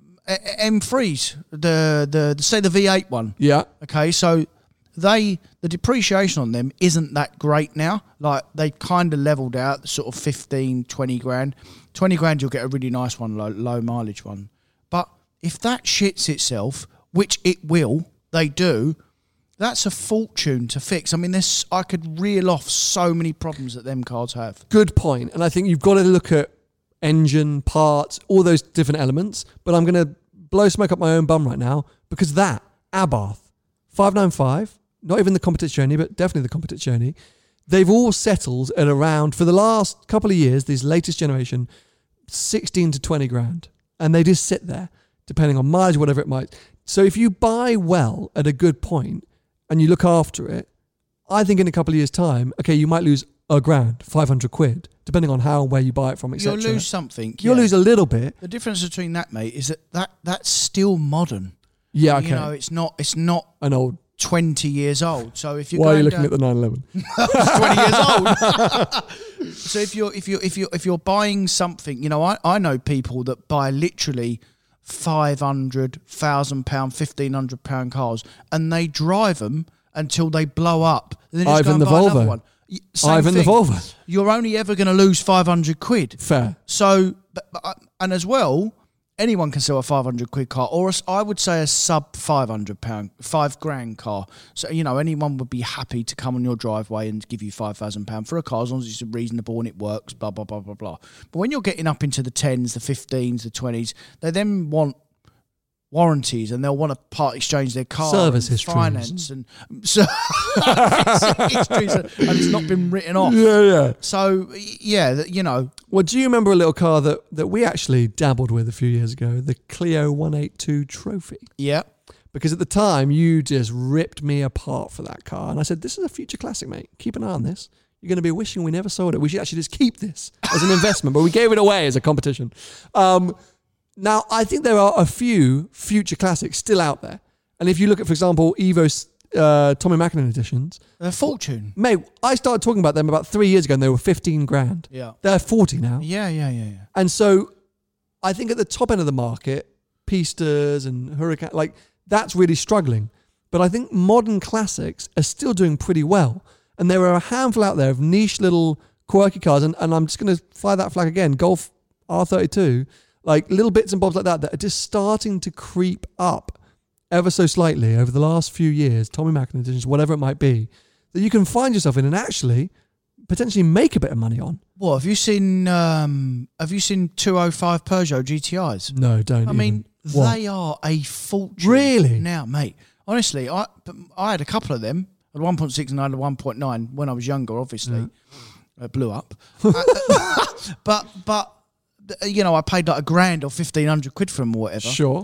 M3s, the say the V8 one. Yeah. Okay, so the depreciation on them isn't that great now. Like they kind of leveled out, sort of 15, 20 grand. 20 grand, you'll get a really nice one, low mileage one. But if that shits itself, which it will, they do. That's a fortune to fix. I mean, I could reel off so many problems that them cars have. Good point. And I think you've got to look at engine, parts, all those different elements. But I'm going to blow smoke up my own bum right now because that, Abarth, 595, not even the Competizione, but definitely the Competizione, they've all settled at around, for the last couple of years, this latest generation, 16 to 20 grand. And they just sit there, depending on mileage, whatever it might. So if you buy well at a good point, and you look after it, I think in a couple of years' time, okay, you might lose $1,000, 500 quid, depending on how and where you buy it from, etc. You'll lose something. You'll lose a little bit. The difference between that, mate, is that's still modern. Yeah, okay. It's not an old 20 years old. So if you're why are you looking at the 911? It's 20 years old. So if you're buying something, I know people that buy literally £500, £1,000, £1,500 cars, and they drive them until they blow up. And then just Ivan go and buy the another Volvo. one. Ivan the Volvo. You're only ever going to lose 500 quid. Fair. So, and as well, anyone can sell a 500 quid car, or I would say a sub £500, £5,000 car. So, anyone would be happy to come on your driveway and give you £5,000 for a car as long as it's reasonable and it works, blah, blah, blah, blah, blah. But when you're getting up into the 10s, the 15s, the 20s, they then want warranties and they'll want to part exchange their car, service and histories, finance, and so histories, and it's not been written off. Yeah. So Well, do you remember a little car that we actually dabbled with a few years ago, the Clio 182 Trophy? Yeah. because at the time you just ripped me apart for that car. And I said, this is a future classic, mate. Keep an eye on this. You're going to be wishing we never sold it. We should actually just keep this as an investment, but we gave it away as a competition. Now, I think there are a few future classics still out there. And if you look at, for example, Evo's Tommy Mackinnon editions. They're a fortune. Mate, I started talking about them about 3 years ago and they were 15 grand. Yeah. They're 40 now. Yeah. And so I think at the top end of the market, Pistas and Huracan, like that's really struggling. But I think modern classics are still doing pretty well. And there are a handful out there of niche little quirky cars. And I'm just going to fly that flag again. Golf R32, like little bits and bobs like that are just starting to creep up ever so slightly over the last few years, Tommy Mackinnon editions, whatever it might be, that you can find yourself in and actually potentially make a bit of money on. What have you seen? 205 Peugeot GTIs? No, don't. I mean, they are a fortune. Really? Now, mate. Honestly, I had a couple of them. I had 1.6 and I had a 1.9 when I was younger. Obviously, it blew up. but you know, I paid like £1,000 or 1,500 quid for them or whatever. Sure.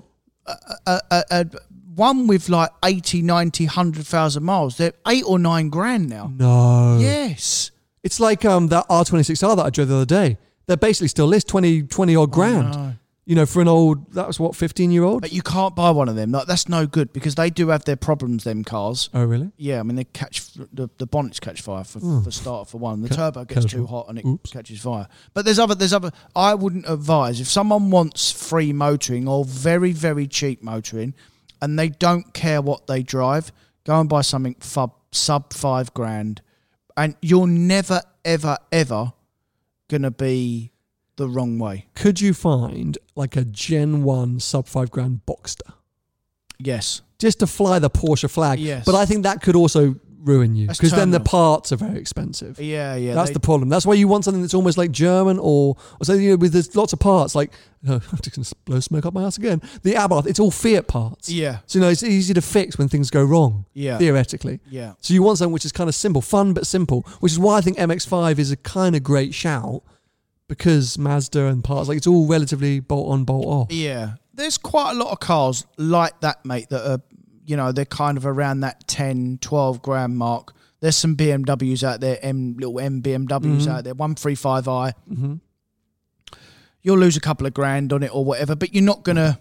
One with like 80, 90, 100,000 miles. They're 8 or 9 grand now. No. Yes. It's like that R26R that I drove the other day. They're basically still list 20 odd grand. No. You know, for an old, that was what, 15-year-old? But you can't buy one of them. Like, that's no good because they do have their problems, them cars. Oh, really? Yeah, I mean, they catch, the bonnets catch fire for start for one. The turbo gets too hot and it catches fire. But there's other, I wouldn't advise, if someone wants free motoring or very, very cheap motoring and they don't care what they drive, go and buy something sub £5,000 and you're never, ever, ever going to be the wrong way. Could you find like a Gen 1 sub £5,000 Boxster? Yes. Just to fly the Porsche flag. Yes. But I think that could also ruin you because then the parts are very expensive. Yeah. That's the problem. That's why you want something that's almost like German or something, you know, with there's lots of parts like, I'm just going to blow smoke up my ass again. The Abarth, it's all Fiat parts. Yeah. So, you know, it's easy to fix when things go wrong. Yeah. Theoretically. Yeah. So you want something which is kind of simple, fun but simple, which is why I think MX-5 is a kind of great shout. Because Mazda and parts, like it's all relatively bolt on, bolt off. Yeah. There's quite a lot of cars like that, mate, that are, you know, they're kind of around that 10, 12 grand mark. There's some BMWs out there, little M BMWs out there, 135i. Mm-hmm. You'll lose a couple of grand on it or whatever, but you're not gonna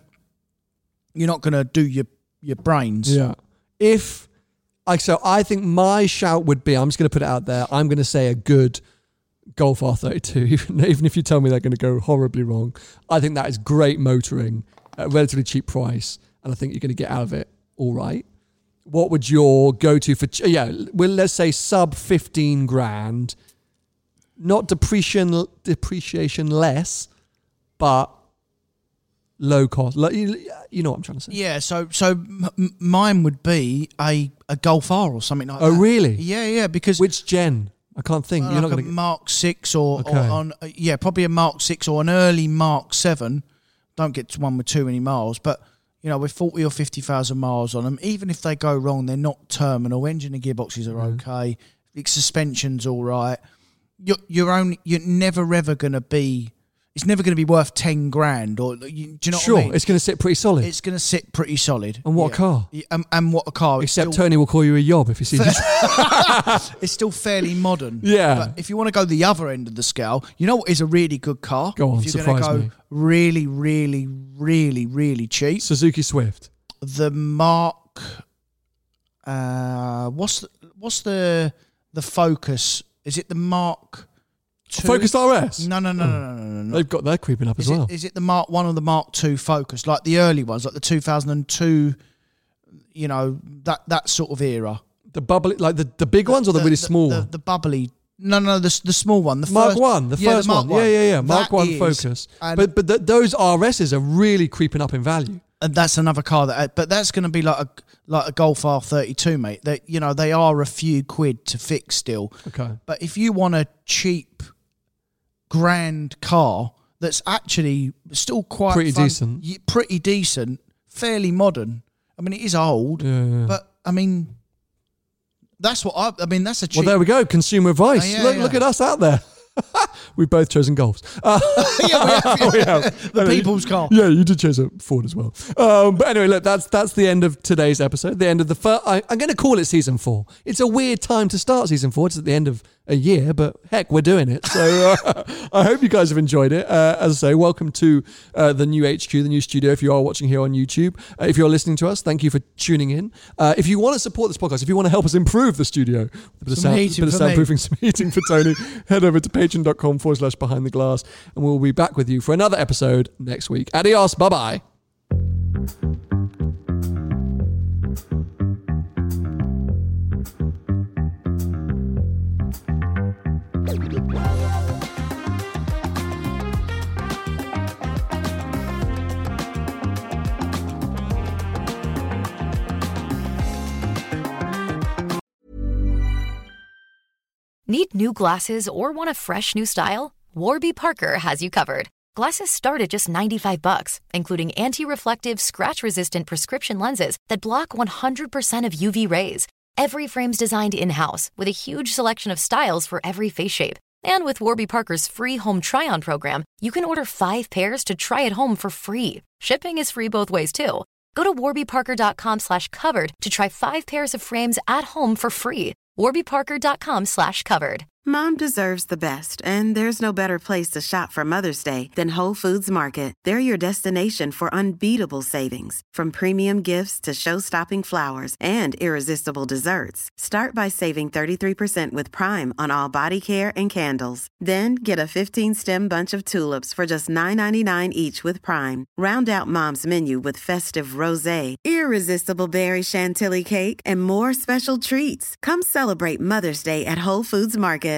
do your brains. Yeah. So I think my shout would be, I'm just going to put it out there, I'm going to say a good Golf R32, even if you tell me they're going to go horribly wrong. I think that is great motoring at a relatively cheap price, and I think you're going to get out of it all right. What would your go-to for, let's say sub 15 grand, not depreciation less, but low cost. You know what I'm trying to say? Yeah, so mine would be a Golf R or something like that. Oh, really? Yeah, because... Which gen? I can't think. You're like not going to Mark 6 or probably a Mark 6 or an early Mark 7. Don't get to one with too many miles, but you know, with 40 or 50,000 miles on them, even if they go wrong, they're not terminal. Engine and gearboxes are okay. The suspension's all right. You're never ever going to be. It's never going to be worth 10 grand, or do you know what I mean? It's going to sit pretty solid. It's going to sit pretty solid. And what a car? And what a car! Except Tony will call you a yob if you see this. It's still fairly modern. Yeah. But if you want to go the other end of the scale, you know what is a really good car? Go on, if you're going to go really, really, really, really cheap. Suzuki Swift. The Mark. What's the Focus? Is it the Mark? Focus RS? No. They've got that creeping up as well. Is it the Mark 1 or the Mark 2 Focus? Like the early ones, like the 2002, you know, that sort of era. The bubbly, like the big ones or the really small one? The bubbly. No, the small one. The Mark first, 1, the first one. Yeah. Mark 1 Focus. But those RSs are really creeping up in value. And that's another car but that's going to be like a Golf R32, mate. That, you know, they are a few quid to fix still. Okay. But if you want a cheap grand car that's actually still quite pretty decent, fairly modern. I mean, it is old, but I mean, that's what that's a cheap. Well, there we go. Consumer advice. Look at us out there. we've both chosen Golfs. Yeah, we have. The people's car. Yeah, you did choose a Ford as well. But anyway, look, that's the end of today's episode. The end of the first. I'm going to call it season 4. It's a weird time to start season 4. It's at the end of a year, but heck, we're doing it. So I hope you guys have enjoyed it. As I say, welcome to the new HQ, the new studio. If you are watching here on YouTube, if you're listening to us, thank you for tuning in. If you want to support this podcast, if you want to help us improve the studio, a bit of soundproofing, some heating for Tony, head over to patreon.com/behind the glass, and we'll be back with you for another episode next week. Adios. Bye-bye. Need new glasses or want a fresh new style? Warby Parker has you covered. Glasses start at just $95, including anti-reflective, scratch-resistant prescription lenses that block 100% of UV rays. Every frame's designed in-house with a huge selection of styles for every face shape. And with Warby Parker's free home try-on program, you can order 5 pairs to try at home for free. Shipping is free both ways, too. Go to warbyparker.com/covered to try 5 pairs of frames at home for free. warbyparker.com/covered. Mom deserves the best, and there's no better place to shop for Mother's Day than Whole Foods Market. They're your destination for unbeatable savings, from premium gifts to show-stopping flowers and irresistible desserts. Start by saving 33% with Prime on all body care and candles. Then get a 15-stem bunch of tulips for just $9.99 each with Prime. Round out Mom's menu with festive rosé, irresistible berry chantilly cake, and more special treats. Come celebrate Mother's Day at Whole Foods Market.